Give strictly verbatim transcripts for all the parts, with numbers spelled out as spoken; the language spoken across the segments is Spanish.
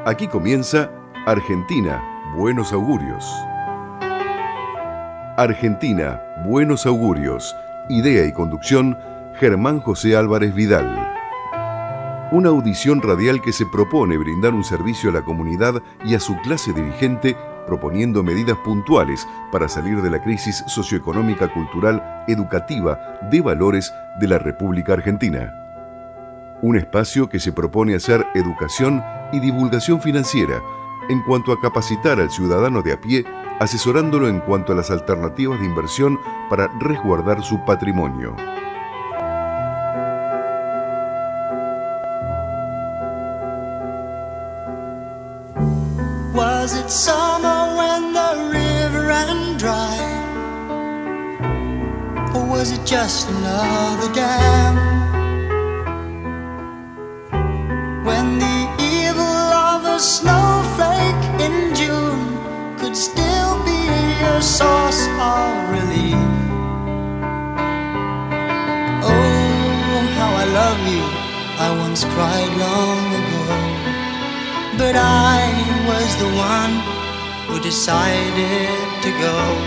Aquí comienza Argentina, Buenos Augurios. Argentina, Buenos Augurios. Idea y conducción, Germán José Álvarez Vidal. Una audición radial que se propone brindar un servicio a la comunidad y a su clase dirigente, proponiendo medidas puntuales para salir de la crisis socioeconómica, cultural, educativa, de valores de la República Argentina. Un espacio que se propone hacer educación y divulgación financiera en cuanto a capacitar al ciudadano de a pie, asesorándolo en cuanto a las alternativas de inversión para resguardar su patrimonio. Was it summer when the river ran dry? Or was it just another dam? When the evil of a snowflake in June could still be a source of relief. Oh, how I love you, I once cried long ago. But I was the one who decided to go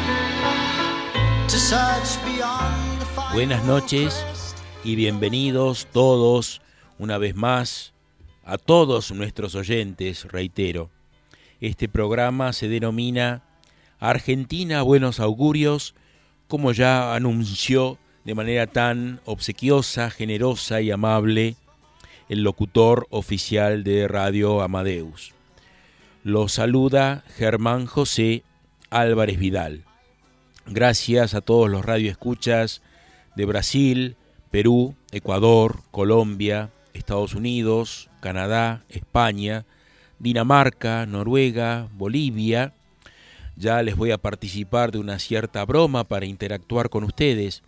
to search beyond the fire. Buenas noches y bienvenidos todos una vez más a todos nuestros oyentes, reitero. Este programa se denomina Argentina Buenos Augurios, como ya anunció de manera tan obsequiosa, generosa y amable el locutor oficial de Radio Amadeus. Los saluda Germán José Álvarez Vidal. Gracias a todos los radioescuchas de Brasil, Perú, Ecuador, Colombia, Estados Unidos, Canadá, España, Dinamarca, Noruega, Bolivia. Ya les voy a participar de una cierta broma para interactuar con ustedes.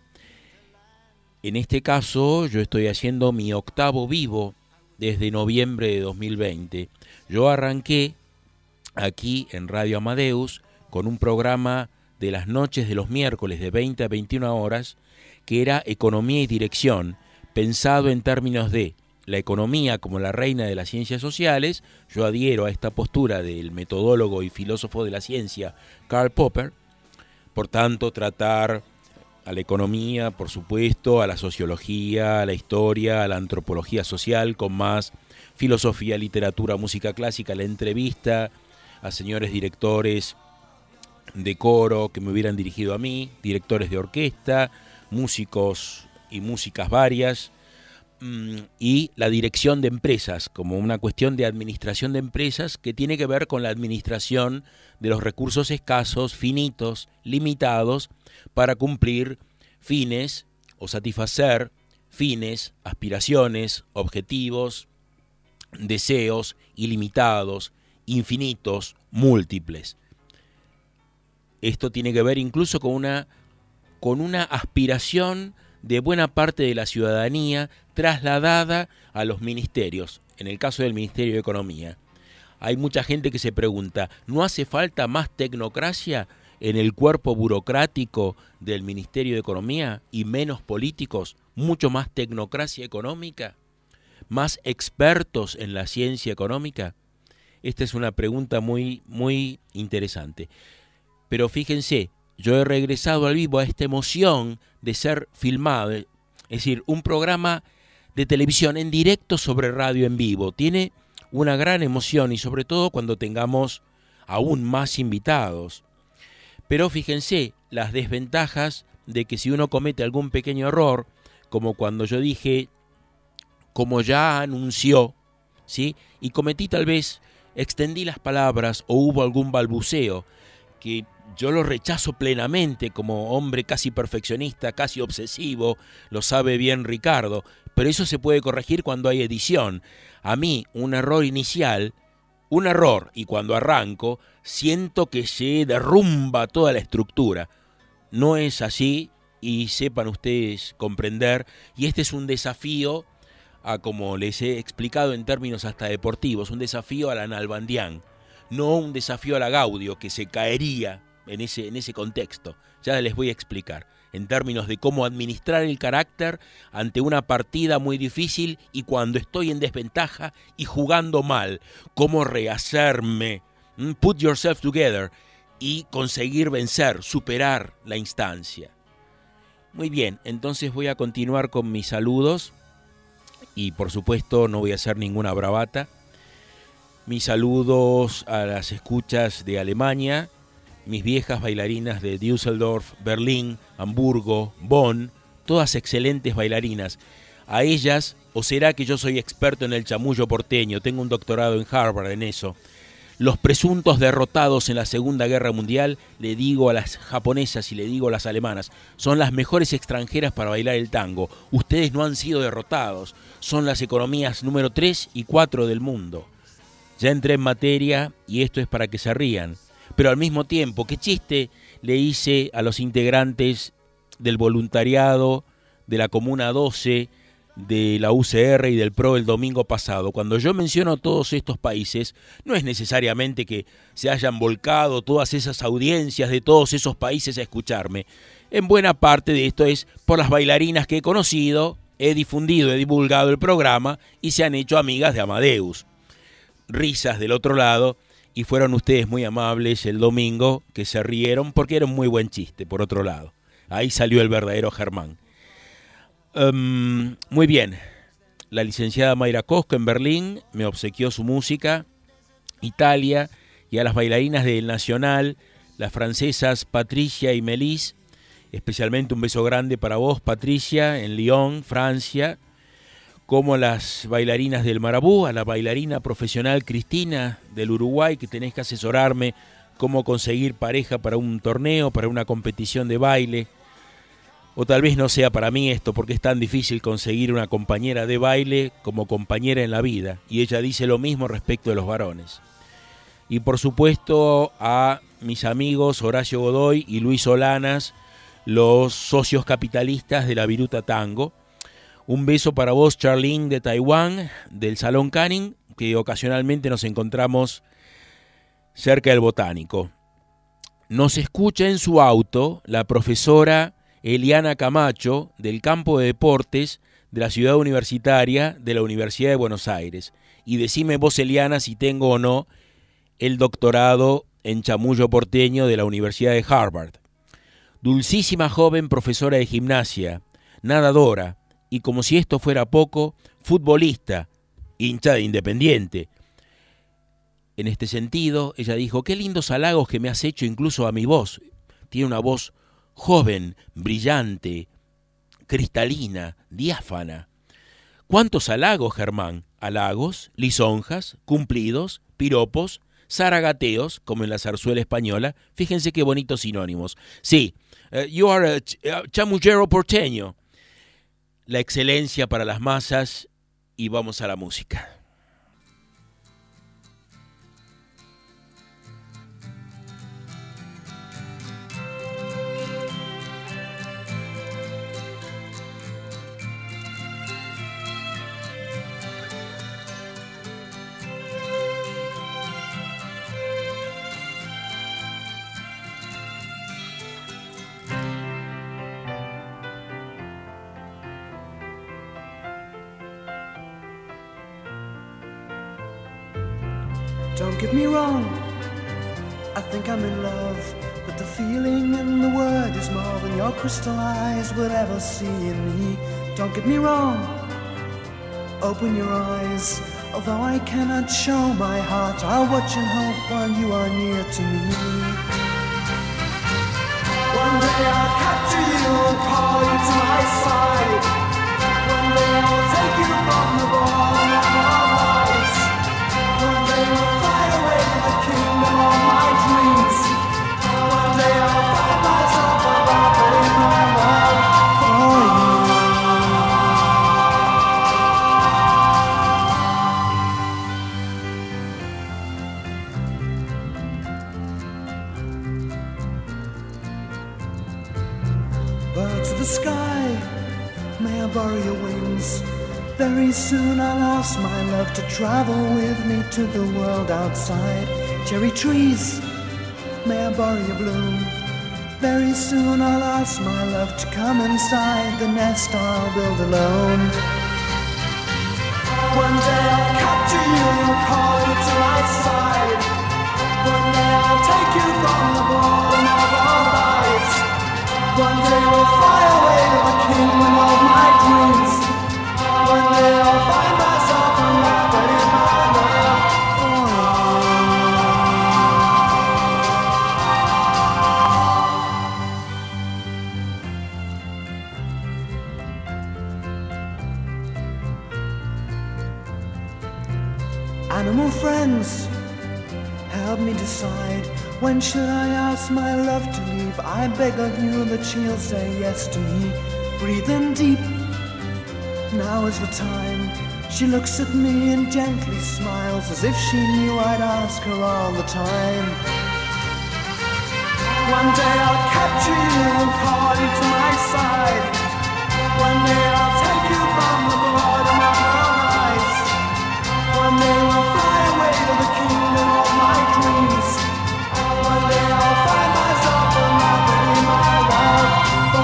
En este caso, yo estoy haciendo mi octavo vivo desde noviembre de dos mil veinte. Yo arranqué aquí en Radio Amadeus con un programa de las noches de los miércoles de veinte a veintiuna horas, que era Economía y Dirección, pensado en términos de la economía como la reina de las ciencias sociales. Yo adhiero a esta postura del metodólogo y filósofo de la ciencia Karl Popper. Por tanto, tratar a la economía, por supuesto, a la sociología, a la historia, a la antropología social, con más filosofía, literatura, música clásica, la entrevista a señores directores de coro que me hubieran dirigido a mí, directores de orquesta, músicos y músicas varias, y la dirección de empresas, como una cuestión de administración de empresas que tiene que ver con la administración de los recursos escasos, finitos, limitados, para cumplir fines o satisfacer fines, aspiraciones, objetivos, deseos ilimitados, infinitos, múltiples. Esto tiene que ver incluso con una, con una aspiración de buena parte de la ciudadanía trasladada a los ministerios. En el caso del Ministerio de Economía, hay mucha gente que se pregunta, ¿no hace falta más tecnocracia en el cuerpo burocrático del Ministerio de Economía y menos políticos, mucho más tecnocracia económica, más expertos en la ciencia económica? Esta es una pregunta muy, muy interesante. Pero fíjense, yo he regresado al vivo a esta emoción de ser filmado, es decir, un programa de televisión en directo sobre radio en vivo. Tiene una gran emoción y sobre todo cuando tengamos aún más invitados. Pero fíjense las desventajas de que si uno comete algún pequeño error, como cuando yo dije, como ya anunció, ¿sí? Y cometí tal vez, extendí las palabras o hubo algún balbuceo, que yo lo rechazo plenamente como hombre casi perfeccionista, casi obsesivo, lo sabe bien Ricardo, pero eso se puede corregir cuando hay edición. A mí, un error inicial, un error, y cuando arranco, siento que se derrumba toda la estructura. No es así, y sepan ustedes comprender, y este es un desafío, a, como les he explicado en términos hasta deportivos, un desafío a la Nalbandián, no un desafío a la Gaudio, que se caería en ese, en ese contexto. Ya les voy a explicar. en términos de cómo administrar el carácter ante una partida muy difícil y cuando estoy en desventaja y jugando mal, cómo rehacerme, put yourself together y conseguir vencer, superar la instancia. Muy bien, entonces voy a continuar con mis saludos y por supuesto no voy a hacer ninguna bravata. Mis saludos a las escuchas de Alemania, mis viejas bailarinas de Düsseldorf, Berlín, Hamburgo, Bonn, todas excelentes bailarinas. A ellas, o será que yo soy experto en el chamullo porteño, tengo un doctorado en Harvard en eso. Los presuntos derrotados en la Segunda Guerra Mundial, le digo a las japonesas y le digo a las alemanas, son las mejores extranjeras para bailar el tango. Ustedes no han sido derrotados, son las economías número tres y cuatro del mundo. Ya entré en materia y esto es para que se rían. Pero al mismo tiempo, ¿qué chiste le hice a los integrantes del voluntariado de la Comuna doce, de la U C R y del P R O el domingo pasado? Cuando yo menciono todos estos países, no es necesariamente que se hayan volcado todas esas audiencias de todos esos países a escucharme. En buena parte de esto es por las bailarinas que he conocido, he difundido, he divulgado el programa y se han hecho amigas de Amadeus. Risas del otro lado. Y fueron ustedes muy amables el domingo, que se rieron porque era un muy buen chiste, por otro lado. Ahí salió el verdadero Germán. Um, muy bien. La licenciada Mayra Cosco en Berlín me obsequió su música. Italia, y a las bailarinas del Nacional, las francesas Patricia y Melis. Especialmente un beso grande para vos, Patricia, en Lyon, Francia. Como las bailarinas del Marabú, a la bailarina profesional Cristina del Uruguay, que tenés que asesorarme cómo conseguir pareja para un torneo, para una competición de baile. O tal vez no sea para mí esto, porque es tan difícil conseguir una compañera de baile como compañera en la vida. Y ella dice lo mismo respecto de los varones. Y por supuesto a mis amigos Horacio Godoy y Luis Solanas, los socios capitalistas de la Viruta Tango. Un beso para vos, Charlene, de Taiwán, del Salón Canning, que ocasionalmente nos encontramos cerca del Botánico. Nos escucha en su auto la profesora Eliana Camacho, del campo de deportes de la ciudad universitaria de la Universidad de Buenos Aires. Y decime vos, Eliana, si tengo o no el doctorado en chamullo porteño de la Universidad de Harvard. Dulcísima joven profesora de gimnasia, nadadora, y como si esto fuera poco, futbolista, hincha de Independiente. En este sentido, ella dijo, qué lindos halagos que me has hecho incluso a mi voz. Tiene una voz joven, brillante, cristalina, diáfana. ¿Cuántos halagos, Germán? Halagos, lisonjas, cumplidos, piropos, zaragateos, como en la zarzuela española. Fíjense qué bonitos sinónimos. Sí, uh, you are a, ch a chamullero porteño. La excelencia para las masas y vamos a la música. Don't get me wrong, I think I'm in love, but the feeling in the word is more than your crystal eyes would ever see in me. Don't get me wrong, open your eyes, although I cannot show my heart, I'll watch and hope while you are near to me. One day I'll capture you and call you to my side. One day I'll take you from the bottom of our lives. One day we'll fly away to the kingdom of my dreams. One day I'll find myself abandoned my love for you. Birds of the sky, may I borrow your wings? Very soon I'll ask my love to travel with me to the world outside. Cherry trees, may I borrow your bloom? Very soon I'll ask my love to come inside the nest I'll build alone. One day I'll capture you and call you to my side. One day I'll take you from the bottom of our lives. One day we'll fly away to the kingdom of my dreams. One day I'll find myself unwrapped in my love. Animal friends, help me decide. When should I ask my love to leave? I beg of you that she'll say yes to me. Breathe in deep, now is the time. She looks at me and gently smiles, as if she knew I'd ask her all the time. One day I'll capture you and call you to my side. One day I'll take you from the bottom of our lives. One day we'll fly away to the kingdom of my dreams. One day I'll find myself unwrapped in my love.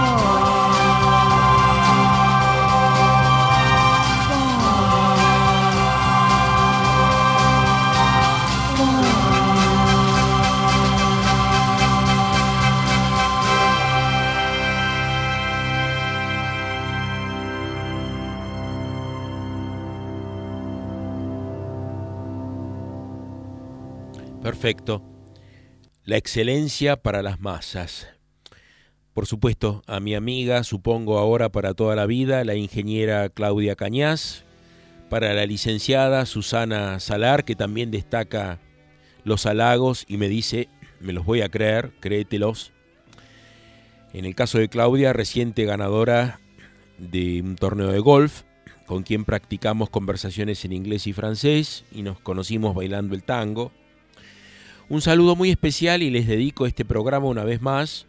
Perfecto. La excelencia para las masas. Por supuesto, a mi amiga, supongo ahora para toda la vida, la ingeniera Claudia Cañas, para la licenciada Susana Salar, que también destaca los halagos y me dice, me los voy a creer, créetelos. En el caso de Claudia, reciente ganadora de un torneo de golf, con quien practicamos conversaciones en inglés y francés y nos conocimos bailando el tango. Un saludo muy especial y les dedico este programa una vez más,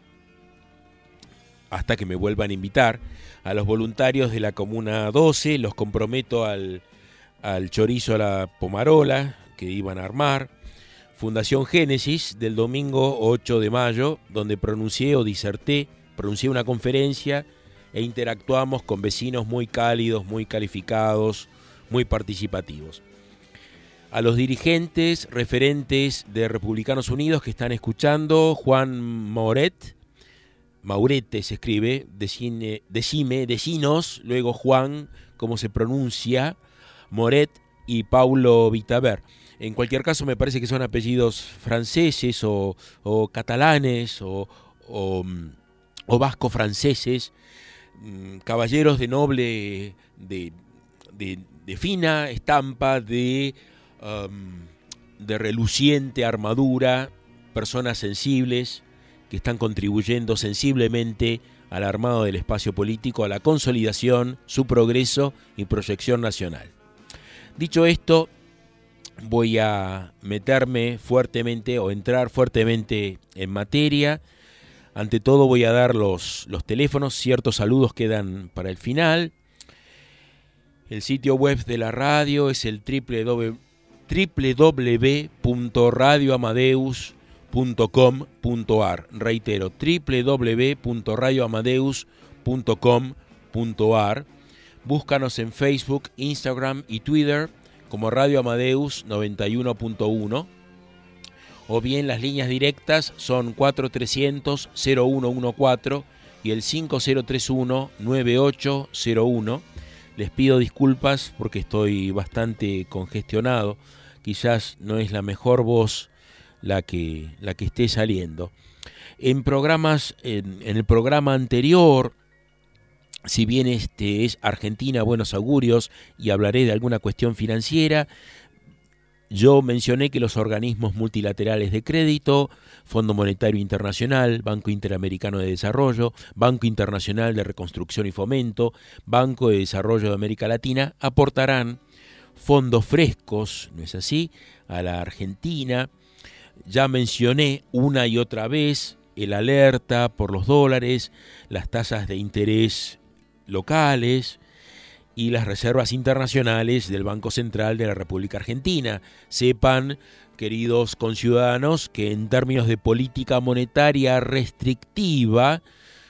hasta que me vuelvan a invitar, a los voluntarios de la Comuna doce. Los comprometo al, al chorizo a la pomarola que iban a armar. Fundación Génesis del domingo ocho de mayo, donde pronuncié o diserté, pronuncié una conferencia e interactuamos con vecinos muy cálidos, muy calificados, muy participativos. A los dirigentes, referentes de Republicanos Unidos que están escuchando, Juan Mauret, Maurete se escribe, decine, decime, decinos, luego Juan, cómo se pronuncia, Moret y Paulo Vitaver. En cualquier caso me parece que son apellidos franceses o, o catalanes o, o, o vasco-franceses, caballeros de noble, de, de, de fina estampa, de... Um, de reluciente armadura, personas sensibles que están contribuyendo sensiblemente al armado del espacio político, a la consolidación, su progreso y proyección nacional. Dicho esto, voy a meterme fuertemente o entrar fuertemente en materia. Ante todo voy a dar los, los teléfonos, ciertos saludos quedan para el final. El sitio web de la radio es el doble u doble u doble u punto radio amadeus punto com punto a r. Reitero, doble u doble u doble u punto radio amadeus punto com punto a r. Búscanos en Facebook, Instagram y Twitter como Radio Amadeus noventa y uno punto uno. O bien las líneas directas son cuatro trescientos cero uno catorce y el cinco cero tres uno nueve ocho cero uno. Les pido disculpas porque estoy bastante congestionado. Quizás no es la mejor voz la que, la que esté saliendo. En programas, en, en el programa anterior, si bien este es Argentina Buenos Augurios y hablaré de alguna cuestión financiera, yo mencioné que los organismos multilaterales de crédito, Fondo Monetario Internacional, Banco Interamericano de Desarrollo, Banco Internacional de Reconstrucción y Fomento, Banco de Desarrollo de América Latina, aportarán fondos frescos, ¿no es así?, a la Argentina. Ya mencioné una y otra vez el alerta por los dólares, las tasas de interés locales y las reservas internacionales del Banco Central de la República Argentina. Sepan queridos conciudadanos, que en términos de política monetaria restrictiva,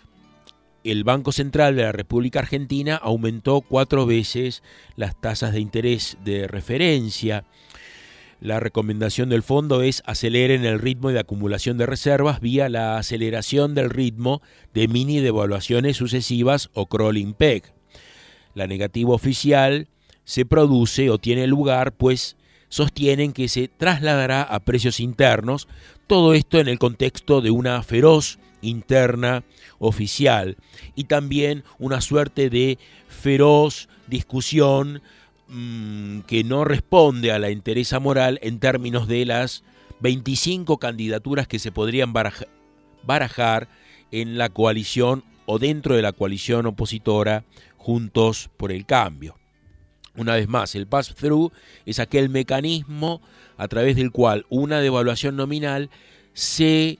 el Banco Central de la República Argentina aumentó cuatro veces las tasas de interés de referencia. La recomendación del fondo es aceleren el ritmo de acumulación de reservas vía la aceleración del ritmo de mini devaluaciones sucesivas o crawling peg. La negativa oficial se produce o tiene lugar, pues sostienen que se trasladará a precios internos, todo esto en el contexto de una feroz interna oficial y también una suerte de feroz discusión mmm, que no responde a la entereza moral en términos de las veinticinco candidaturas que se podrían baraja, barajar en la coalición o dentro de la coalición opositora Juntos por el Cambio. Una vez más, el pass-through es aquel mecanismo a través del cual una devaluación nominal se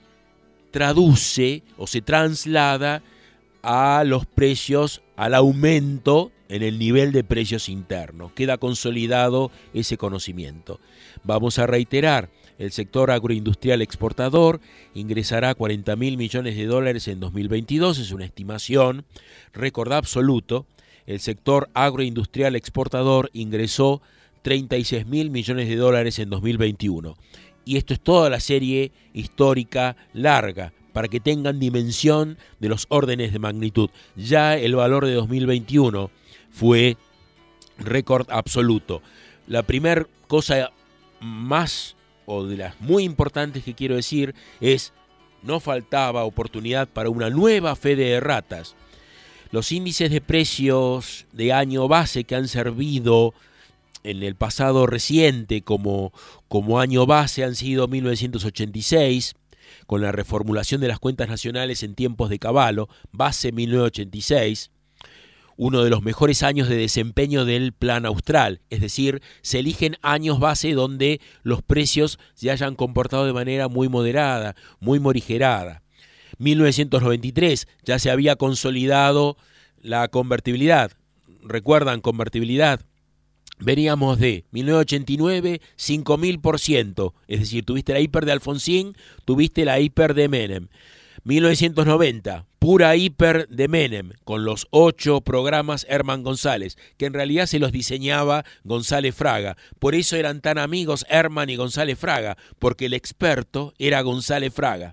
traduce o se traslada a los precios, al aumento en el nivel de precios internos. Queda consolidado ese conocimiento. Vamos a reiterar, el sector agroindustrial exportador ingresará cuarenta mil millones de dólares en dos mil veintidós, es una estimación, récord absoluto. El sector agroindustrial exportador ingresó treinta y seis mil millones de dólares en dos mil veintiuno. Y esto es toda la serie histórica larga, para que tengan dimensión de los órdenes de magnitud. Ya el valor de dos mil veintiuno fue récord absoluto. La primera cosa más, o de las muy importantes que quiero decir, es no faltaba oportunidad para una nueva fe de erratas. Los índices de precios de año base que han servido en el pasado reciente como, como año base han sido mil novecientos ochenta y seis, con la reformulación de las cuentas nacionales en tiempos de Cavallo, base mil novecientos ochenta y seis, uno de los mejores años de desempeño del Plan Austral, es decir, se eligen años base donde los precios se hayan comportado de manera muy moderada, muy morigerada. mil novecientos noventa y tres ya se había consolidado la convertibilidad. ¿Recuerdan convertibilidad? Veníamos de mil novecientos ochenta y nueve, cinco mil por ciento, es decir, tuviste la hiper de Alfonsín, tuviste la hiper de Menem. mil novecientos noventa, pura hiper de Menem, con los ocho programas Herman González, que en realidad se los diseñaba González Fraga. Por eso eran tan amigos Herman y González Fraga, porque el experto era González Fraga.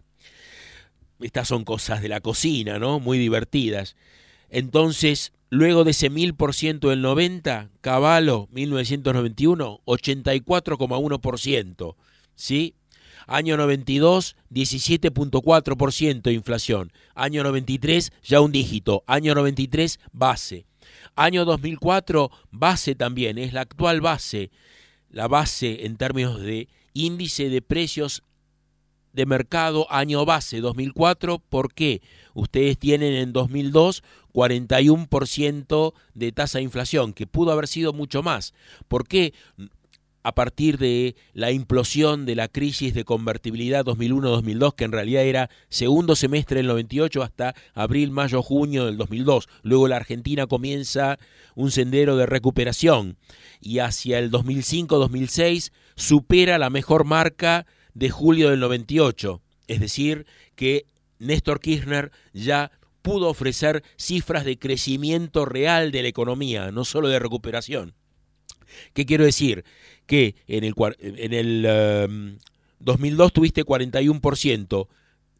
Estas son cosas de la cocina, ¿no? Muy divertidas. Entonces, luego de ese mil por ciento del noventa, Cavallo, mil novecientos noventa y uno, ochenta y cuatro coma uno por ciento, ¿sí? Año noventa y dos, diecisiete coma cuatro por ciento de inflación. Año noventa y tres, ya un dígito. Año noventa y tres, base. Año dos mil cuatro, base también, es la actual base. La base en términos de índice de precios de mercado, año base dos mil cuatro, ¿por qué? Ustedes tienen en dos mil dos cuarenta y uno por ciento de tasa de inflación, que pudo haber sido mucho más. ¿Por qué? A partir de la implosión de la crisis de convertibilidad dos mil uno dos mil dos, que en realidad era segundo semestre del noventa y ocho hasta abril, mayo, junio del dos mil dos. Luego la Argentina comienza un sendero de recuperación y hacia el dos mil cinco dos mil seis supera la mejor marca de julio del noventa y ocho. Es decir, que Néstor Kirchner ya pudo ofrecer cifras de crecimiento real de la economía, no solo de recuperación. ¿Qué quiero decir? Que en el, en el um, dos mil dos tuviste cuarenta y uno por ciento,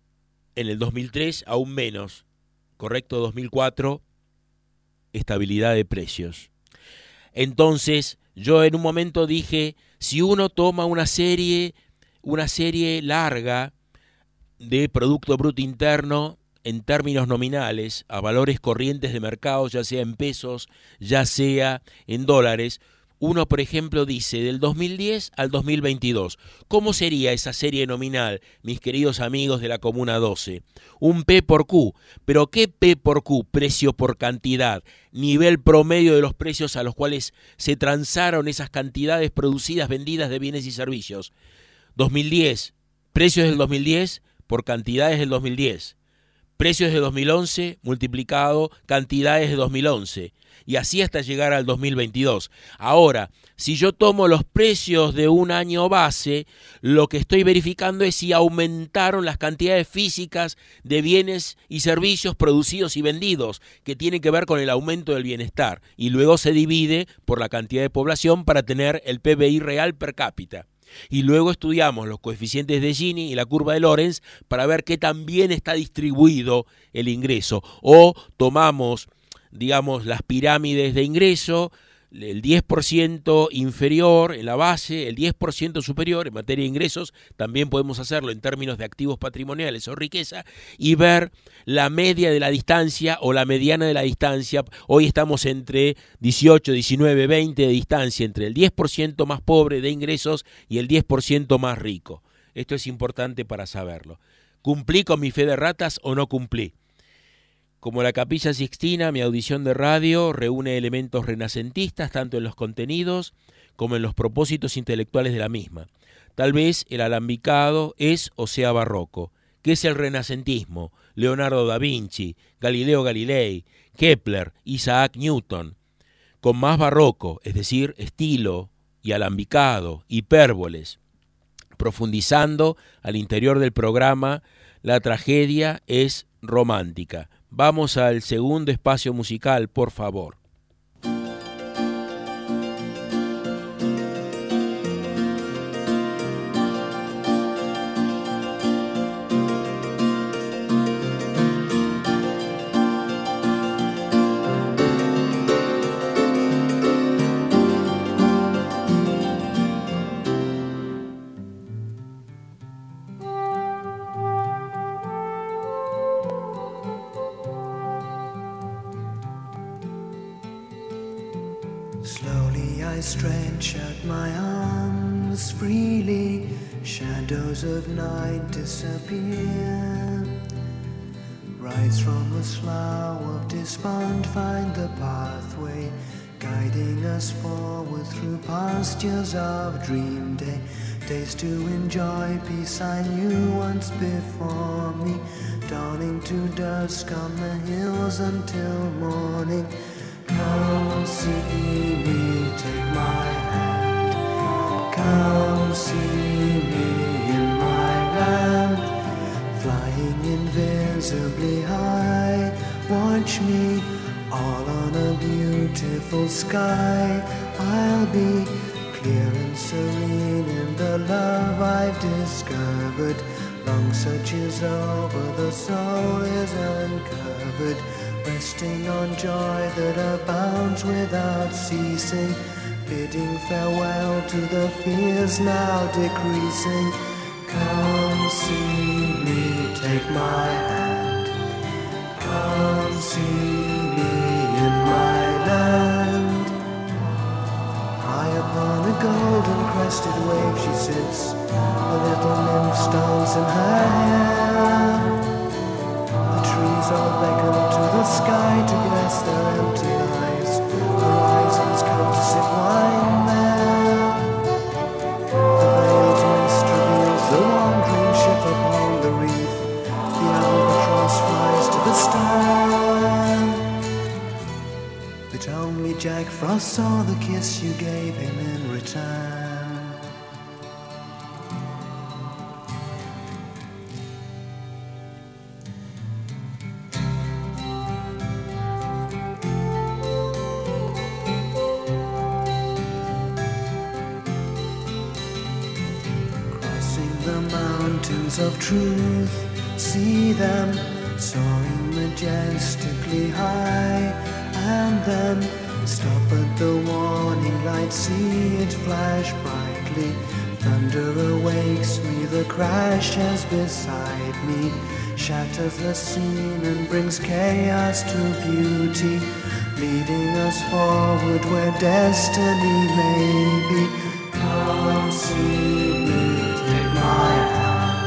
en el dos mil tres aún menos, ¿correcto? dos mil cuatro, estabilidad de precios. Entonces, yo en un momento dije, si uno toma una serie, una serie larga de Producto Bruto Interno en términos nominales, a valores corrientes de mercado, ya sea en pesos, ya sea en dólares, uno, por ejemplo, dice del dos mil diez al dos mil veintidós. ¿Cómo sería esa serie nominal, mis queridos amigos de la Comuna doce? Un P por Q. ¿Pero qué P por Q? Precio por cantidad. Nivel promedio de los precios a los cuales se transaron esas cantidades producidas, vendidas de bienes y servicios. dos mil diez. Precios del dos mil diez por cantidades del dos mil diez. precios de dos mil once multiplicado cantidades de dos mil once, y así hasta llegar al dos mil veintidós. Ahora, si yo tomo los precios de un año base, lo que estoy verificando es si aumentaron las cantidades físicas de bienes y servicios producidos y vendidos, que tiene que ver con el aumento del bienestar, y luego se divide por la cantidad de población para tener el P B I real per cápita. Y luego estudiamos los coeficientes de Gini y la curva de Lorenz para ver qué tan bien está distribuido el ingreso. O tomamos, digamos, las pirámides de ingreso, el diez por ciento inferior en la base, el diez por ciento superior en materia de ingresos, también podemos hacerlo en términos de activos patrimoniales o riqueza, y ver la media de la distancia o la mediana de la distancia. Hoy estamos entre dieciocho, diecinueve, veinte de distancia entre el diez por ciento más pobre de ingresos y el diez por ciento más rico. Esto es importante para saberlo. ¿Cumplí con mi fe de ratas o no cumplí? Como la Capilla Sixtina, mi audición de radio reúne elementos renacentistas tanto en los contenidos como en los propósitos intelectuales de la misma. Tal vez el alambicado es o sea barroco. ¿Qué es el renacentismo? Leonardo da Vinci, Galileo Galilei, Kepler, Isaac Newton. Con más barroco, es decir, estilo y alambicado, hipérboles. Profundizando al interior del programa, la tragedia es romántica. Vamos al segundo espacio musical, por favor. Slowly I stretch out my arms freely, shadows of night disappear. Rise from the slough of despond, find the pathway, guiding us forward through pastures of dream day. Days to enjoy peace I knew once before me, dawning to dusk on the hills until morning. Come see me, take my hand. Come see me in my land, flying invisibly high. Watch me all on a beautiful sky. I'll be clear and serene in the love I've discovered. Long search is over, the soul is uncovered, resting on joy that abounds without ceasing, bidding farewell to the fears now decreasing. Come see me, take my hand. Come see me in my land. High upon a golden crested wave she sits, a little nymph dance in her hair. The trees all beckon to the sky to bless their empty lives. Horizons come to sip wine there. The veiled mist reveals the wandering ship upon the reef. The albatross flies to the stern. But only Jack Frost saw the kiss you gave him in return. Of truth, see them soaring majestically high, and then stop at the warning light, see it flash brightly. Thunder awakes me, the crashes beside me, shatters the scene and brings chaos to beauty, leading us forward where destiny may be. Come see me, take my hand.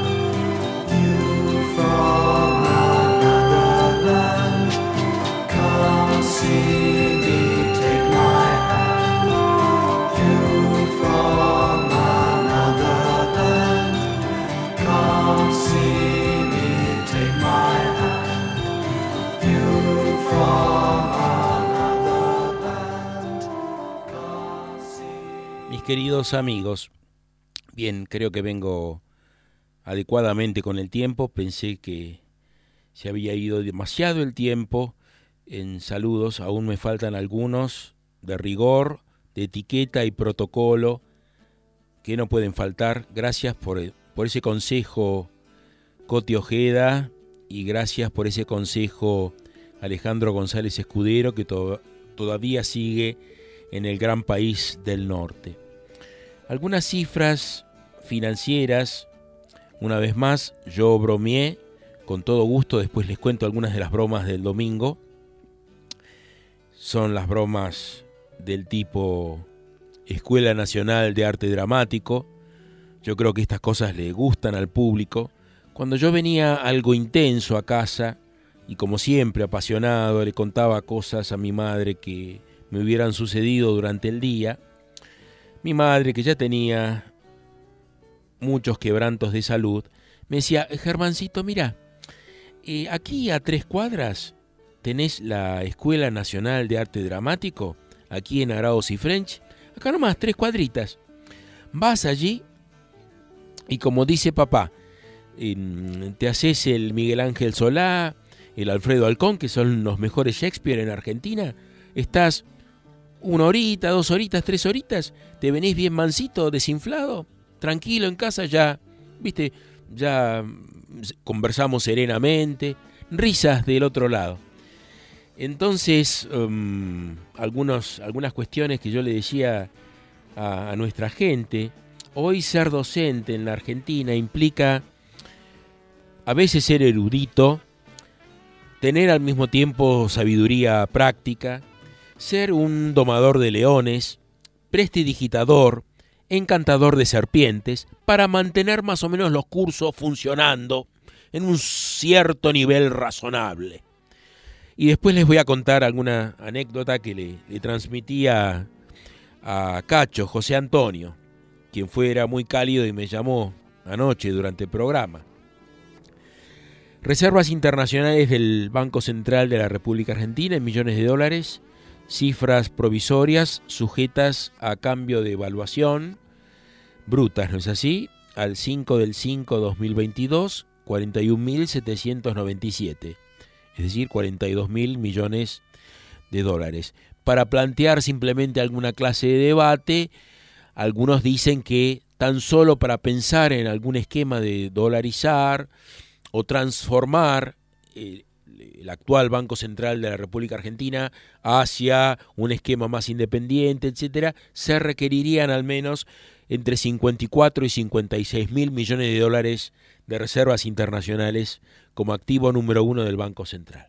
From another land, come see me, take my hand. You from another land, come see me, take my hand. Mis queridos amigos, bien, creo que vengo adecuadamente con el tiempo. Pensé que se había ido demasiado el tiempo en saludos. Aún me faltan algunos de rigor, de etiqueta y protocolo que no pueden faltar. Gracias por, por ese consejo, Coti Ojeda, y gracias por ese consejo, Alejandro González Escudero, que to- todavía sigue en el gran país del norte. Algunas cifras financieras, una vez más, yo bromeé con todo gusto, después les cuento algunas de las bromas del domingo. Son las bromas del tipo Escuela Nacional de Arte Dramático. Yo creo que estas cosas le gustan al público. Cuando yo venía algo intenso a casa, y como siempre apasionado, le contaba cosas a mi madre que me hubieran sucedido durante el día. Mi madre, que ya tenía muchos quebrantos de salud, me decía: Germancito, mira, eh, aquí a tres cuadras tenés la Escuela Nacional de Arte Dramático, aquí en Arauz y French, acá nomás, tres cuadritas. Vas allí y, como dice papá, eh, te haces el Miguel Ángel Solá, el Alfredo Alcón, que son los mejores Shakespeare en Argentina. Estás una horita, dos horitas, tres horitas, te venís bien mansito, desinflado, tranquilo en casa, ya, viste, ya conversamos serenamente, risas del otro lado. Entonces, um, algunos, algunas cuestiones que yo le decía a, a nuestra gente. Hoy ser docente en la Argentina implica a veces ser erudito, tener al mismo tiempo sabiduría práctica, ser un domador de leones, prestidigitador, encantador de serpientes, para mantener más o menos los cursos funcionando en un cierto nivel razonable. Y después les voy a contar alguna anécdota que le, le transmití a, a Cacho, José Antonio, quien fuera muy cálido y me llamó anoche durante el programa. Reservas internacionales del Banco Central de la República Argentina en millones de dólares, cifras provisorias sujetas a cambio de evaluación, brutas, ¿no es así? Al cinco del cinco de dos mil veintidós, cuarenta y un mil setecientos noventa y siete, es decir, cuarenta y dos mil millones de dólares. Para plantear simplemente alguna clase de debate, algunos dicen que tan solo para pensar en algún esquema de dolarizar o transformar eh, el actual Banco Central de la República Argentina hacia un esquema más independiente, etcétera, se requerirían al menos entre cincuenta y cuatro y cincuenta y seis mil millones de dólares de reservas internacionales como activo número uno del Banco Central.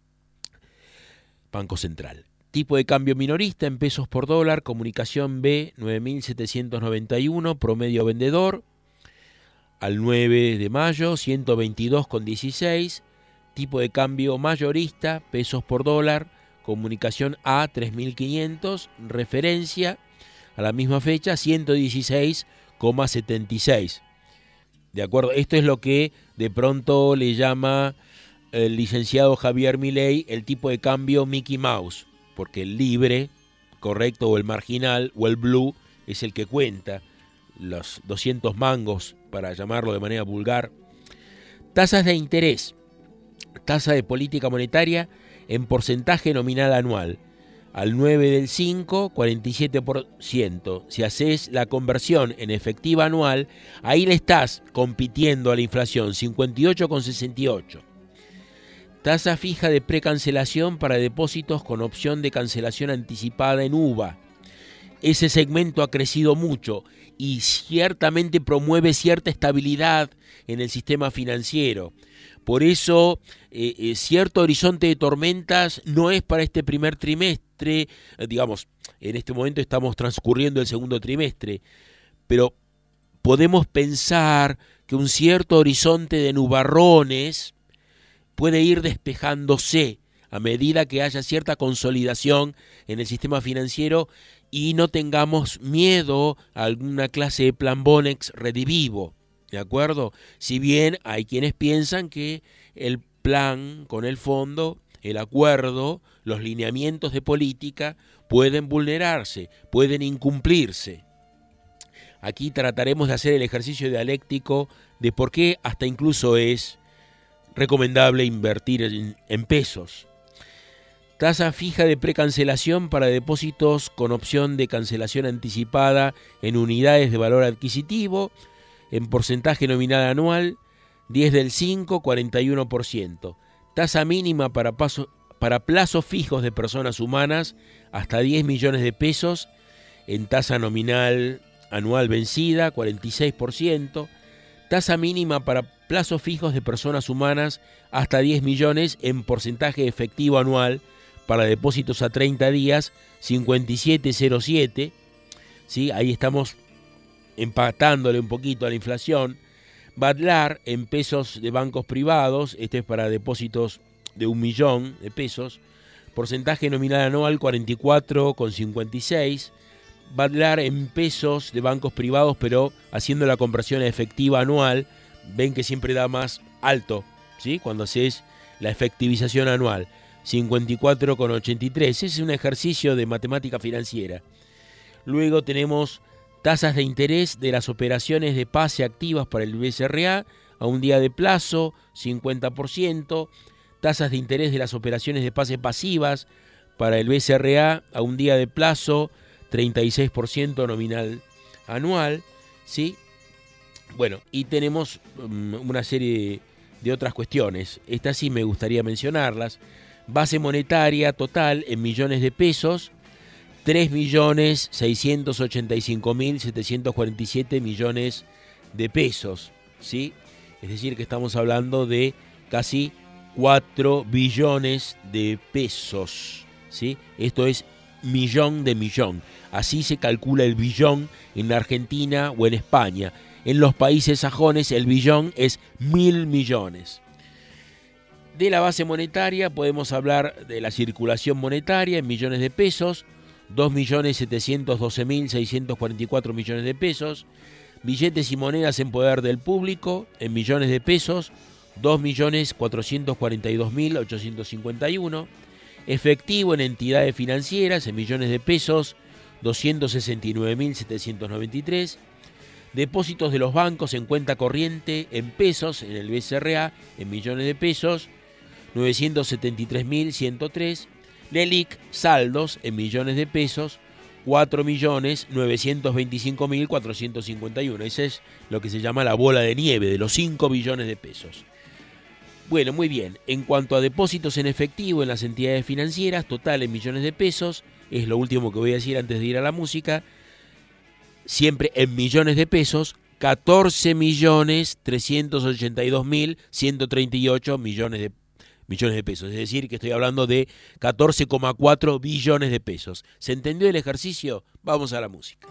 Banco Central. Tipo de cambio minorista en pesos por dólar, comunicación B nueve mil setecientos noventa y uno, promedio vendedor al nueve de mayo, ciento veintidós con dieciséis, tipo de cambio mayorista, pesos por dólar, comunicación A tres mil quinientos, referencia a la misma fecha, ciento dieciséis con setenta y seis. De acuerdo, esto es lo que de pronto le llama el licenciado Javier Milei el tipo de cambio Mickey Mouse, porque el libre, correcto, o el marginal, o el blue, es el que cuenta los doscientos mangos, para llamarlo de manera vulgar. Tasas de interés, tasa de política monetaria en porcentaje nominal anual, al nueve del cinco, cuarenta y siete por ciento. Si haces la conversión en efectiva anual, ahí le estás compitiendo a la inflación, cincuenta y ocho con sesenta y ocho. Tasa fija de precancelación para depósitos con opción de cancelación anticipada en U V A. Ese segmento ha crecido mucho y ciertamente promueve cierta estabilidad en el sistema financiero. Por eso, eh, eh, cierto horizonte de tormentas no es para este primer trimestre, eh, digamos, en este momento estamos transcurriendo el segundo trimestre, pero podemos pensar que un cierto horizonte de nubarrones puede ir despejándose a medida que haya cierta consolidación en el sistema financiero y no tengamos miedo a alguna clase de plan Bonex redivivo, ¿de acuerdo? Si bien hay quienes piensan que el plan con el fondo, el acuerdo, los lineamientos de política pueden vulnerarse, pueden incumplirse. Aquí trataremos de hacer el ejercicio dialéctico de por qué hasta incluso es recomendable invertir en, en pesos. Tasa fija de precancelación para depósitos con opción de cancelación anticipada en unidades de valor adquisitivo, en porcentaje nominal anual, diez del cinco, cuarenta y uno por ciento. Tasa mínima para, paso, para plazos fijos de personas humanas, hasta diez millones de pesos, en tasa nominal anual vencida, cuarenta y seis por ciento. Tasa mínima para plazos fijos de personas humanas, hasta diez millones, en porcentaje efectivo anual, para depósitos a treinta días, cincuenta y siete coma cero siete, ¿sí? Ahí estamos empatándole un poquito a la inflación. Badlar en pesos de bancos privados, este es para depósitos de un millón de pesos, porcentaje nominal anual cuarenta y cuatro coma cincuenta y seis. Badlar en pesos de bancos privados, pero haciendo la conversión efectiva anual, ven que siempre da más alto, ¿sí? Cuando haces la efectivización anual, cincuenta y cuatro coma ochenta y tres. Ese es un ejercicio de matemática financiera. Luego tenemos tasas de interés de las operaciones de pase activas para el B C R A a un día de plazo, cincuenta por ciento. Tasas de interés de las operaciones de pase pasivas para el B C R A a un día de plazo, treinta y seis por ciento nominal anual, ¿sí? Bueno, y tenemos um, una serie de otras cuestiones. Estas sí me gustaría mencionarlas. Base monetaria total en millones de pesos, tres millones seiscientos ochenta y cinco mil setecientos cuarenta y siete millones de pesos, ¿sí? Es decir, que estamos hablando de casi cuatro billones de pesos, ¿sí? Esto es millón de millón. Así se calcula el billón en Argentina o en España. En los países sajones el billón es mil millones. De la base monetaria podemos hablar de la circulación monetaria en millones de pesos, dos millones setecientos doce mil seiscientos cuarenta y cuatro millones de pesos. Billetes y monedas en poder del público en millones de pesos, dos millones cuatrocientos cuarenta y dos mil ochocientos cincuenta y uno. Efectivo en entidades financieras en millones de pesos, doscientos sesenta y nueve mil setecientos noventa y tres. Depósitos de los bancos en cuenta corriente en pesos en el B C R A en millones de pesos, novecientos setenta y tres mil ciento tres. LELIC saldos en millones de pesos, cuatro millones novecientos veinticinco mil cuatrocientos cincuenta y uno. Ese es lo que se llama la bola de nieve de los cinco billones de pesos. Bueno, muy bien. En cuanto a depósitos en efectivo en las entidades financieras, total en millones de pesos, es lo último que voy a decir antes de ir a la música, siempre en millones de pesos, catorce millones trescientos ochenta y dos mil ciento treinta y ocho millones de, millones de pesos. Es decir, que estoy hablando de catorce coma cuatro billones de pesos. ¿Se entendió el ejercicio? Vamos a la música.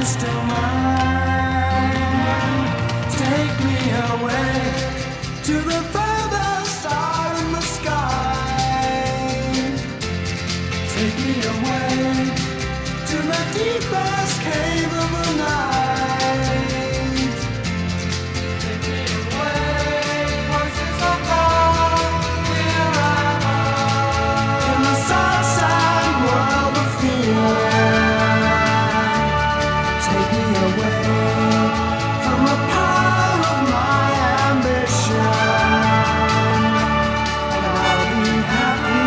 still mine. Take me away to the furthest star in the sky. Take me away to the deepest cave of the night. Take me away, voices of love, here I am. In the sad, sad world of fear. Take me away from the power of my ambition, and I'll be happy.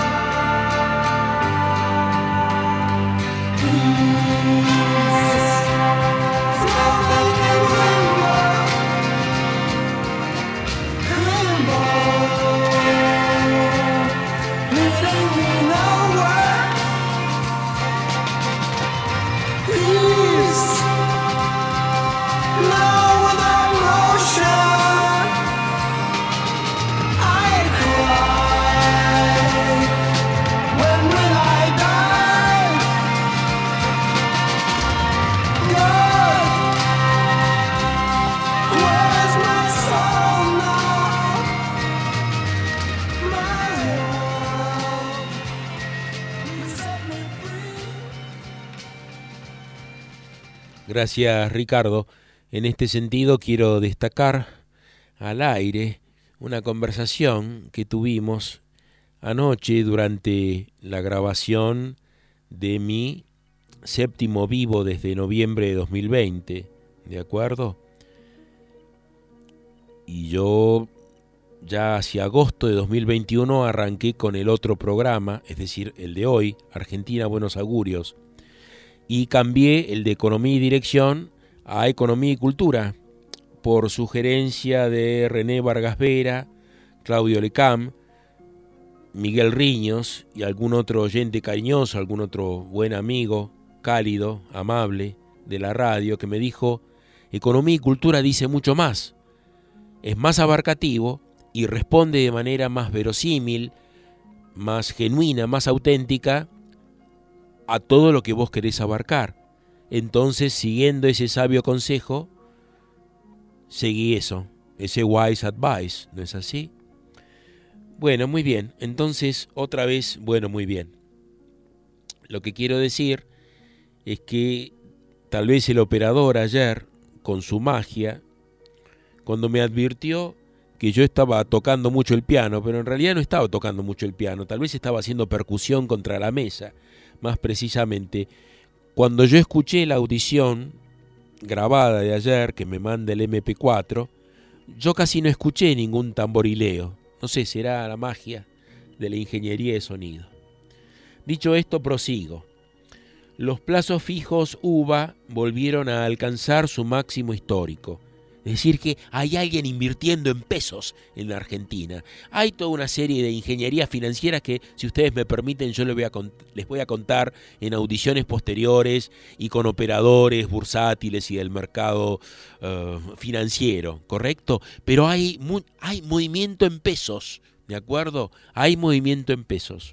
Peace, floating in limbo, limbo, leading me nowhere. Peace, now without motion. I cry. When will I die? God, where's my soul now? My world, you set me free. Gracias, Ricardo. En este sentido quiero destacar al aire una conversación que tuvimos anoche durante la grabación de mi séptimo vivo desde noviembre de dos mil veinte, ¿de acuerdo? Y yo ya hacia agosto de dos mil veintiuno arranqué con el otro programa, es decir, el de hoy, Argentina Buenos Augurios, y cambié el de Economía y Dirección a Economía y Cultura, por sugerencia de René Vargas Vera, Claudio Lecam, Miguel Riños y algún otro oyente cariñoso, algún otro buen amigo, cálido, amable, de la radio, que me dijo: Economía y Cultura dice mucho más, es más abarcativo y responde de manera más verosímil, más genuina, más auténtica a todo lo que vos querés abarcar. Entonces, siguiendo ese sabio consejo, seguí eso, ese wise advice, ¿no es así? Bueno, muy bien. Entonces, otra vez, bueno, muy bien. Lo que quiero decir es que tal vez el operador ayer, con su magia, cuando me advirtió que yo estaba tocando mucho el piano, pero en realidad no estaba tocando mucho el piano, tal vez estaba haciendo percusión contra la mesa, más precisamente. Cuando yo escuché la audición grabada de ayer, que me manda el eme pe cuatro, yo casi no escuché ningún tamborileo. No sé, será la magia de la ingeniería de sonido. Dicho esto, prosigo. Los plazos fijos U V A volvieron a alcanzar su máximo histórico. Es decir, que hay alguien invirtiendo en pesos en la Argentina. Hay toda una serie de ingenierías financieras que, si ustedes me permiten, yo les voy a, les voy a contar en audiciones posteriores y con operadores bursátiles y del mercado uh, financiero, ¿correcto? Pero hay, mu hay movimiento en pesos, ¿de acuerdo? Hay movimiento en pesos.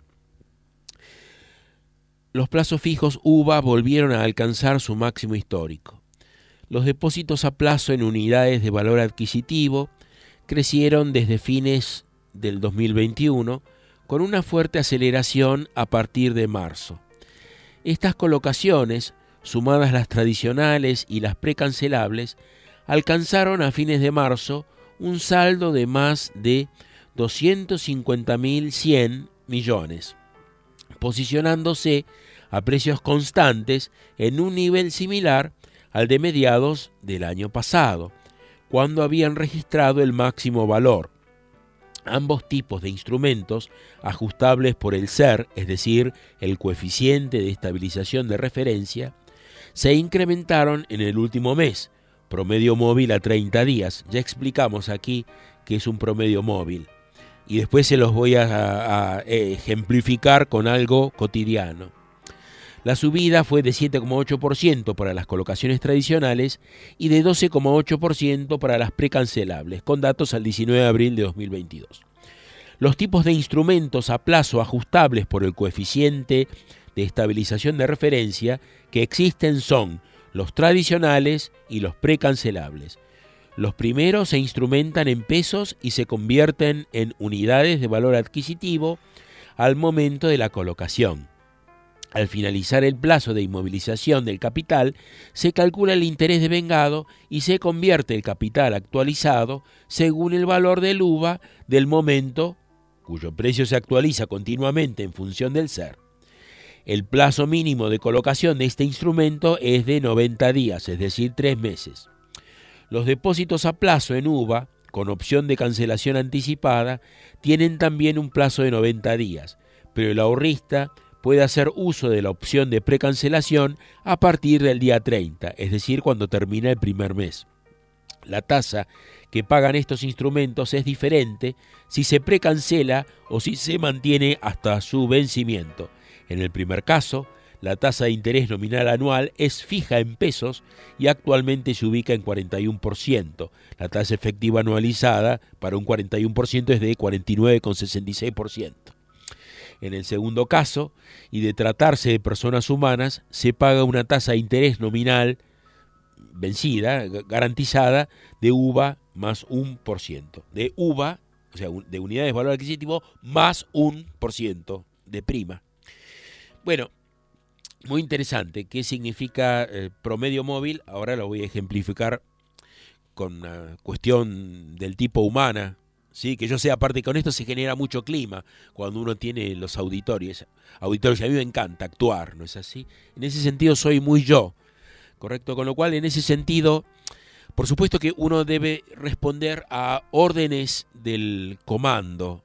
Los plazos fijos U V A volvieron a alcanzar su máximo histórico. Los depósitos a plazo en unidades de valor adquisitivo crecieron desde fines del dos mil veintiuno con una fuerte aceleración a partir de marzo. Estas colocaciones, sumadas las tradicionales y las precancelables, alcanzaron a fines de marzo un saldo de más de doscientos cincuenta mil cien millones, posicionándose a precios constantes en un nivel similar al de mediados del año pasado, cuando habían registrado el máximo valor. Ambos tipos de instrumentos, ajustables por el C E R, es decir, el coeficiente de estabilización de referencia, se incrementaron en el último mes, promedio móvil a treinta días. Ya explicamos aquí qué es un promedio móvil, y después se los voy a, a ejemplificar con algo cotidiano. La subida fue de siete coma ocho por ciento para las colocaciones tradicionales y de doce coma ocho por ciento para las precancelables, con datos al diecinueve de abril de dos mil veintidós. Los tipos de instrumentos a plazo ajustables por el coeficiente de estabilización de referencia que existen son los tradicionales y los precancelables. Los primeros se instrumentan en pesos y se convierten en unidades de valor adquisitivo al momento de la colocación. Al finalizar el plazo de inmovilización del capital, se calcula el interés devengado y se convierte el capital actualizado según el valor del U V A del momento, cuyo precio se actualiza continuamente en función del ser. El plazo mínimo de colocación de este instrumento es de noventa días, es decir, tres meses. Los depósitos a plazo en U V A, con opción de cancelación anticipada, tienen también un plazo de noventa días, pero el ahorrista puede hacer uso de la opción de precancelación a partir del día treinta, es decir, cuando termina el primer mes. La tasa que pagan estos instrumentos es diferente si se precancela o si se mantiene hasta su vencimiento. En el primer caso, la tasa de interés nominal anual es fija en pesos y actualmente se ubica en cuarenta y uno por ciento. La tasa efectiva anualizada para un cuarenta y uno por ciento es de cuarenta y nueve coma sesenta y seis por ciento. En el segundo caso, y de tratarse de personas humanas, se paga una tasa de interés nominal vencida, garantizada, de U V A más un por ciento. De U V A, o sea, de unidades de valor adquisitivo, más un por ciento de prima. Bueno, muy interesante. ¿Qué significa eh, promedio móvil? Ahora lo voy a ejemplificar con una cuestión del tipo humana, ¿sí? Que yo sé, aparte, con esto se genera mucho clima cuando uno tiene los auditorios. Auditorios, a mí me encanta actuar, ¿no es así? En ese sentido soy muy yo, ¿correcto? Con lo cual, en ese sentido, por supuesto que uno debe responder a órdenes del comando.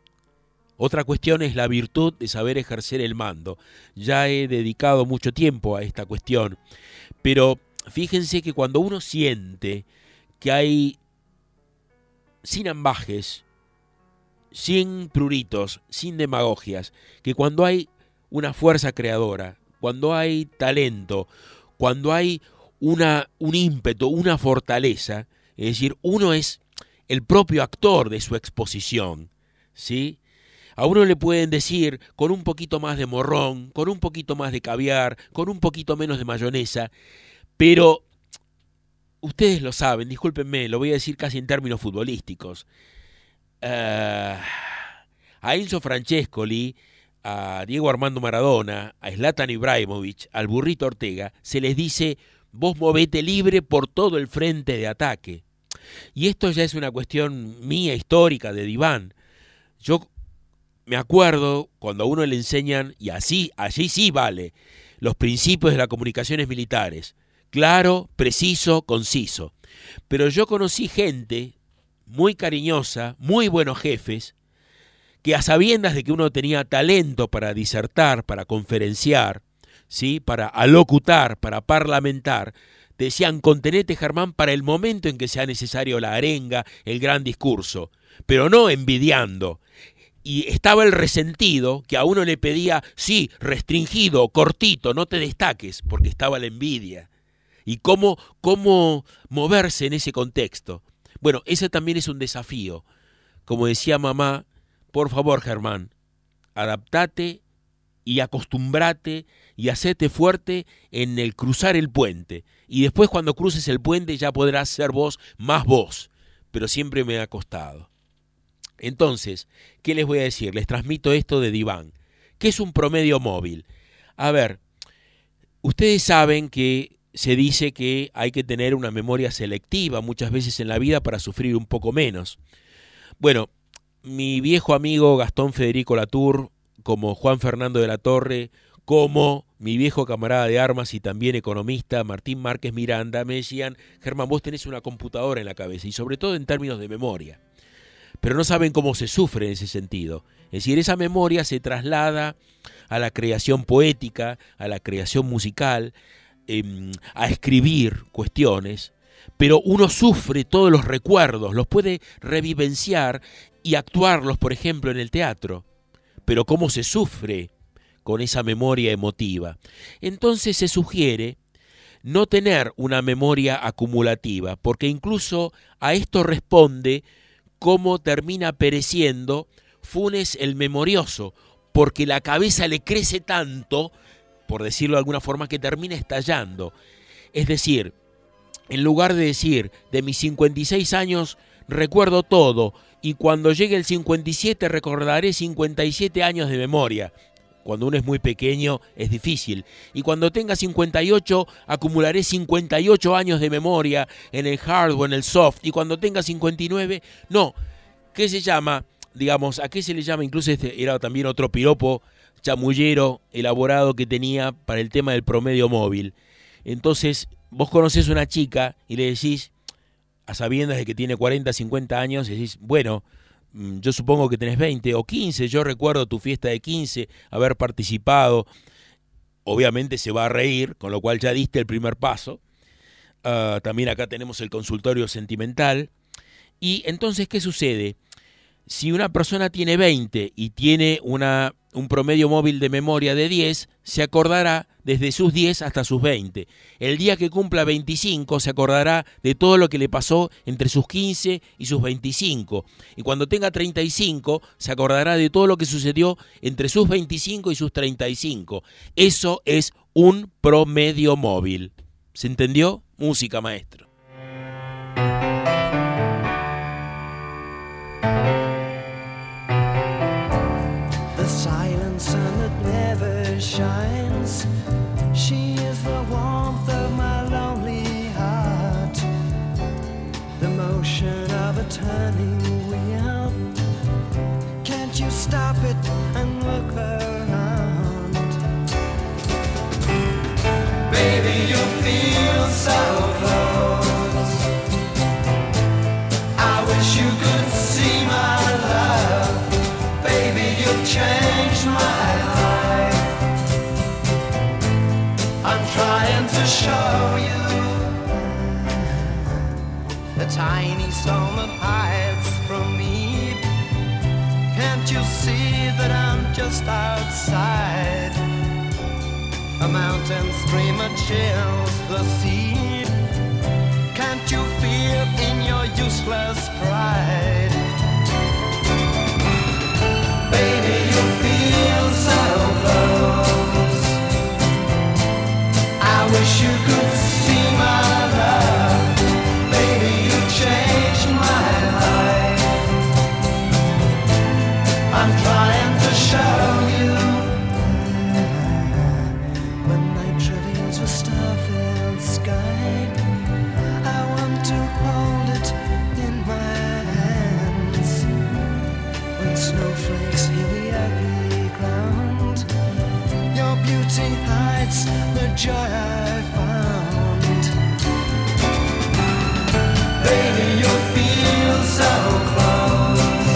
Otra cuestión es la virtud de saber ejercer el mando. Ya he dedicado mucho tiempo a esta cuestión, pero fíjense que cuando uno siente que hay, sin ambajes, sin pruritos, sin demagogias, que cuando hay una fuerza creadora, cuando hay talento, cuando hay una, un ímpetu, una fortaleza, es decir, uno es el propio actor de su exposición, ¿sí? A uno le pueden decir con un poquito más de morrón, con un poquito más de caviar, con un poquito menos de mayonesa, pero ustedes lo saben, discúlpenme, lo voy a decir casi en términos futbolísticos. Uh, a Enzo Francescoli, a Diego Armando Maradona, a Zlatan Ibrahimovic, al Burrito Ortega, se les dice: vos movete libre por todo el frente de ataque. Y esto ya es una cuestión mía, histórica, de diván. Yo me acuerdo cuando a uno le enseñan, y así, allí sí vale, los principios de las comunicaciones militares. Claro, preciso, conciso. Pero yo conocí gente muy cariñosa, muy buenos jefes, que a sabiendas de que uno tenía talento para disertar, para conferenciar, ¿sí?, para alocutar, para parlamentar, decían: contenete, Germán, para el momento en que sea necesario la arenga, el gran discurso, pero no envidiando. Y estaba el resentido que a uno le pedía: sí, restringido, cortito, no te destaques, porque estaba la envidia. ¿Y cómo, cómo moverse en ese contexto? Bueno, ese también es un desafío. Como decía mamá, por favor, Germán, adaptate y acostumbrate y hacete fuerte en el cruzar el puente. Y después, cuando cruces el puente, ya podrás ser vos más vos. Pero siempre me ha costado. Entonces, ¿qué les voy a decir? Les transmito esto de diván. ¿Qué es un promedio móvil? A ver, ustedes saben que se dice que hay que tener una memoria selectiva muchas veces en la vida para sufrir un poco menos. Bueno, mi viejo amigo Gastón Federico Latour, como Juan Fernando de la Torre, como mi viejo camarada de armas y también economista Martín Márquez Miranda, me decían: Germán, vos tenés una computadora en la cabeza, y sobre todo en términos de memoria. Pero no saben cómo se sufre en ese sentido. Es decir, esa memoria se traslada a la creación poética, a la creación musical, eh, a escribir cuestiones, pero uno sufre todos los recuerdos, los puede revivenciar y actuarlos, por ejemplo, en el teatro. Pero cómo se sufre con esa memoria emotiva. Entonces se sugiere no tener una memoria acumulativa, porque incluso a esto responde cómo termina pereciendo Funes el Memorioso, porque la cabeza le crece tanto, por decirlo de alguna forma, que termina estallando. Es decir, en lugar de decir, de mis cincuenta y seis años recuerdo todo, y cuando llegue el cincuenta y siete recordaré cincuenta y siete años de memoria. Cuando uno es muy pequeño es difícil. Y cuando tenga cincuenta y ocho acumularé cincuenta y ocho años de memoria en el hard o en el soft. Y cuando tenga cincuenta y nueve, no. ¿Qué se llama? Digamos, ¿a qué se le llama? Incluso este era también otro piropo chamullero elaborado que tenía para el tema del promedio móvil. Entonces, vos conocés una chica y le decís, a sabiendas de que tiene cuarenta, cincuenta años, decís, bueno, yo supongo que tenés veinte o quince, yo recuerdo tu fiesta de quince, haber participado. Obviamente se va a reír, con lo cual ya diste el primer paso. Uh, también acá tenemos el consultorio sentimental. Y entonces, ¿qué sucede? Si una persona tiene veinte y tiene una, un promedio móvil de memoria de diez, se acordará desde sus diez hasta sus veinte. El día que cumpla veinticinco se acordará de todo lo que le pasó entre sus quince y sus veinticinco. Y cuando tenga treinta y cinco se acordará de todo lo que sucedió entre sus veinticinco y sus treinta y cinco. Eso es un promedio móvil. ¿Se entendió? Música, maestro. The silent sun that never shines, she is the warmth of my lonely heart, the motion of a turning wheel. Can't you stop it and look around? Baby, you feel so close. I wish you could see my love. Baby, you've changed my life. I'm trying to show you the tiny storm that hides from me. Can't you see that I'm just outside? A mountain stream that chills the sea. Can't you feel in your useless pride? Baby, you feel so close. I wish you could see my love. Baby, you changed my life. I'm trying to show you. When night reveals the star-filled sky, I want to hold it in my hands. When snowflakes heal the ugly ground, your beauty hides the joy I found. Baby, you feel so close.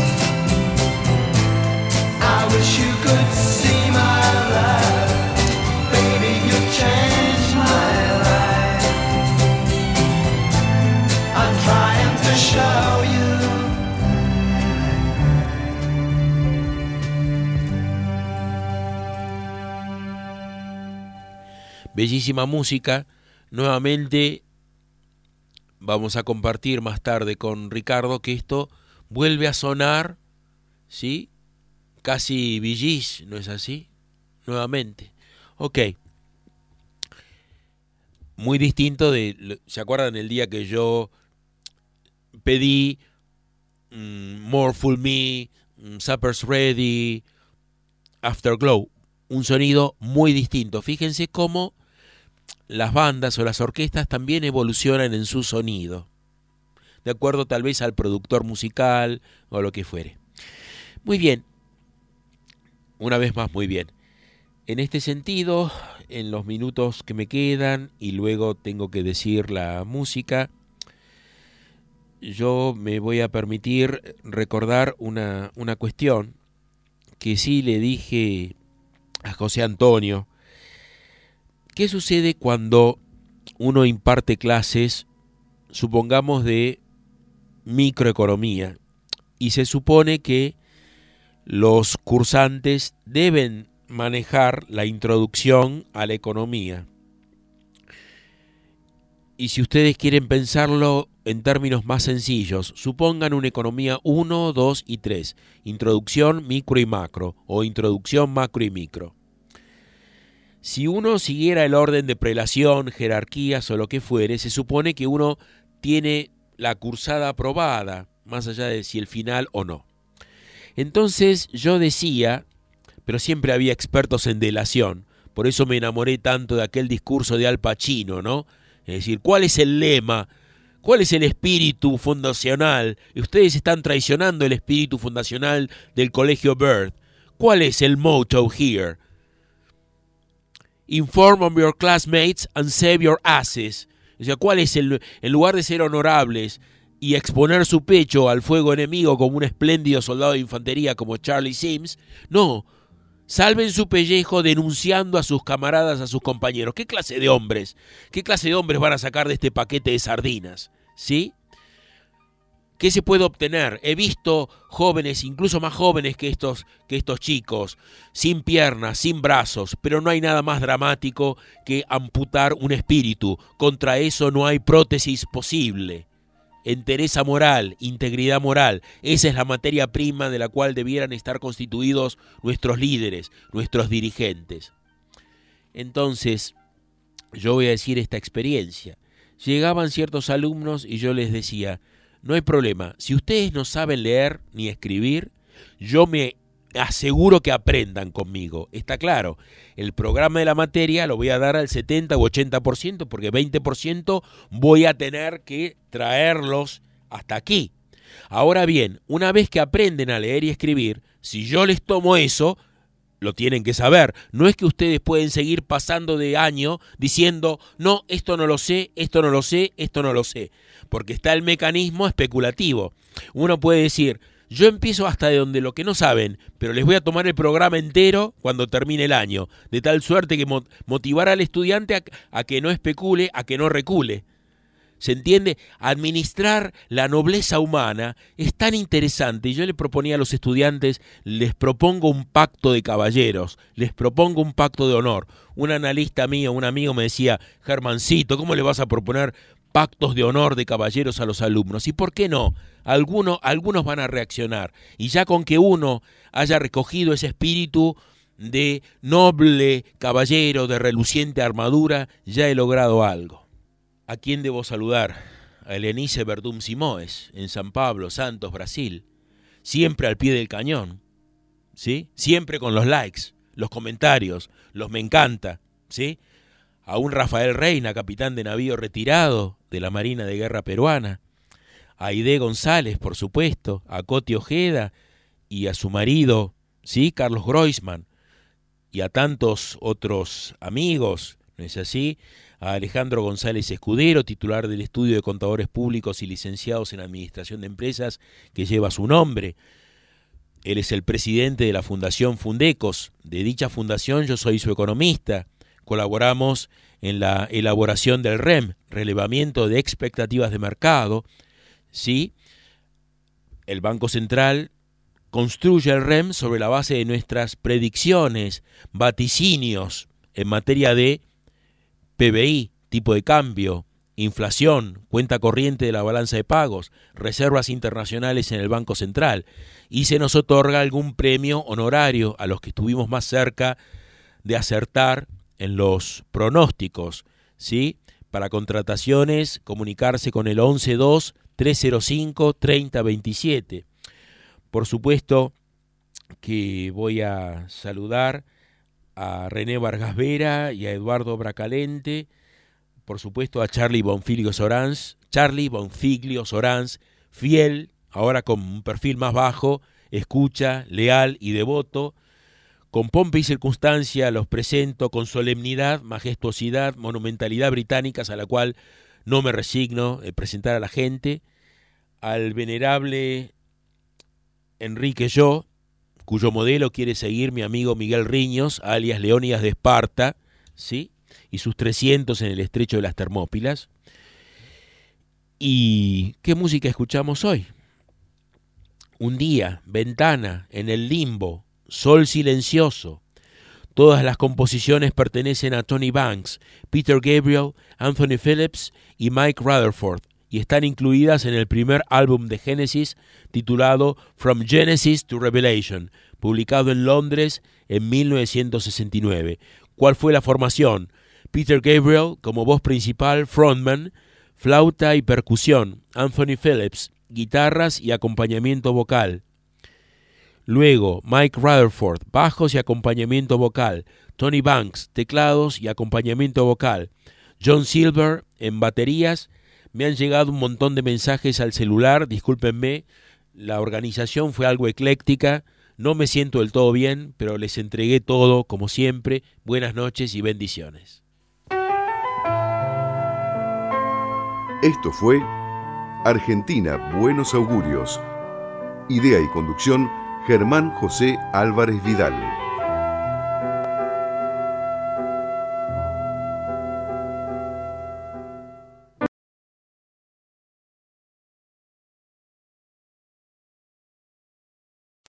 I wish you could see my love. Baby, you changed my life. I'm trying to show you. Bellísima música. Nuevamente vamos a compartir más tarde con Ricardo que esto vuelve a sonar, ¿sí? Casi Bee Gees, ¿no es así? Nuevamente. Ok. Muy distinto de, ¿se acuerdan el día que yo pedí um, More Fool Me, um, Supper's Ready, Afterglow? Un sonido muy distinto. Fíjense cómo las bandas o las orquestas también evolucionan en su sonido, de acuerdo tal vez al productor musical o lo que fuere. Muy bien, una vez más muy bien. En este sentido, en los minutos que me quedan y luego tengo que decir la música, yo me voy a permitir recordar una, una cuestión que sí le dije a José Antonio. ¿Qué sucede cuando uno imparte clases, supongamos de microeconomía, y se supone que los cursantes deben manejar la introducción a la economía? Y si ustedes quieren pensarlo en términos más sencillos, supongan una economía uno, dos y tres, introducción, micro y macro, o introducción, macro y micro. Si uno siguiera el orden de prelación, jerarquías o lo que fuere, se supone que uno tiene la cursada aprobada, más allá de si el final o no. Entonces yo decía, pero siempre había expertos en delación, por eso me enamoré tanto de aquel discurso de Al Pacino, ¿no? Es decir, ¿cuál es el lema? ¿Cuál es el espíritu fundacional? Ustedes están traicionando el espíritu fundacional del Colegio Byrd. ¿Cuál es el motto here? Inform on your classmates and save your asses. O sea, ¿cuál es el, en lugar de ser honorables y exponer su pecho al fuego enemigo como un espléndido soldado de infantería como Charlie Sims? No, salven su pellejo denunciando a sus camaradas, a sus compañeros. ¿Qué clase de hombres? ¿Qué clase de hombres van a sacar de este paquete de sardinas? ¿Sí? ¿Qué se puede obtener? He visto jóvenes, incluso más jóvenes que estos, que estos chicos, sin piernas, sin brazos, pero no hay nada más dramático que amputar un espíritu. Contra eso no hay prótesis posible. Entereza moral, integridad moral, esa es la materia prima de la cual debieran estar constituidos nuestros líderes, nuestros dirigentes. Entonces, yo voy a decir esta experiencia. Llegaban ciertos alumnos y yo les decía, no hay problema, si ustedes no saben leer ni escribir, yo me aseguro que aprendan conmigo. Está claro, el programa de la materia lo voy a dar al setenta u ochenta por ciento porque veinte por ciento voy a tener que traerlos hasta aquí. Ahora bien, una vez que aprenden a leer y escribir, si yo les tomo eso, lo tienen que saber. No es que ustedes pueden seguir pasando de año diciendo, no, esto no lo sé, esto no lo sé, esto no lo sé. Porque está el mecanismo especulativo. Uno puede decir, yo empiezo hasta de donde lo que no saben, pero les voy a tomar el programa entero cuando termine el año, de tal suerte que motivar al estudiante a, a que no especule, a que no recule. ¿Se entiende? Administrar la nobleza humana es tan interesante. Yo le proponía a los estudiantes, les propongo un pacto de caballeros, les propongo un pacto de honor. Un analista mío, un amigo me decía, Germancito, ¿cómo le vas a proponer pactos de honor de caballeros a los alumnos? ¿Y por qué no? Algunos, algunos van a reaccionar. Y ya con que uno haya recogido ese espíritu de noble caballero, de reluciente armadura, ya he logrado algo. ¿A quién debo saludar? A Helenice Verdum Simoes, en San Pablo, Santos, Brasil. Siempre al pie del cañón, ¿sí? Siempre con los likes, los comentarios, los me encanta, ¿sí? A un Rafael Reina, capitán de navío retirado de la Marina de Guerra Peruana. A Aide González, por supuesto, a Coti Ojeda y a su marido, ¿sí? Carlos Groisman. Y a tantos otros amigos, ¿no es así? A Alejandro González Escudero, titular del Estudio de Contadores Públicos y licenciados en Administración de Empresas, que lleva su nombre. Él es el presidente de la Fundación Fundecos. De dicha fundación yo soy su economista. Colaboramos en la elaboración del R E M, relevamiento de expectativas de mercado. ¿Sí? El Banco Central construye el R E M sobre la base de nuestras predicciones, vaticinios en materia de P B I, tipo de cambio, inflación, cuenta corriente de la balanza de pagos, reservas internacionales en el Banco Central, y se nos otorga algún premio honorario a los que estuvimos más cerca de acertar en los pronósticos, ¿sí? Para contrataciones, comunicarse con el once dos, tres cero cinco, treinta veintisiete. Por supuesto que voy a saludar a René Vargas Vera y a Eduardo Bracalente, por supuesto a Charlie Bonfiglio Sorans, Charlie Bonfiglio Sorans, fiel, ahora con un perfil más bajo, escucha, leal y devoto. Con pompa y circunstancia los presento con solemnidad, majestuosidad, monumentalidad británicas a la cual no me resigno de presentar a la gente, al venerable Enrique Yo, cuyo modelo quiere seguir mi amigo Miguel Riños, alias Leónidas de Esparta, ¿sí? Y sus trescientos en el estrecho de las Termópilas. ¿Y qué música escuchamos hoy? Un día, ventana, en el limbo, sol silencioso. Todas las composiciones pertenecen a Tony Banks, Peter Gabriel, Anthony Phillips y Mike Rutherford, y están incluidas en el primer álbum de Genesis titulado From Genesis to Revelation, publicado en Londres en mil novecientos sesenta y nueve. ¿Cuál fue la formación? Peter Gabriel como voz principal, frontman, flauta y percusión. Anthony Phillips, guitarras y acompañamiento vocal. Luego, Mike Rutherford, bajos y acompañamiento vocal. Tony Banks, teclados y acompañamiento vocal. John Silver en baterías. Me han llegado un montón de mensajes al celular, discúlpenme, la organización fue algo ecléctica, no me siento del todo bien, pero les entregué todo, como siempre. Buenas noches y bendiciones. Esto fue Argentina Buenos Augurios. Idea y conducción, Germán José Álvarez Vidal.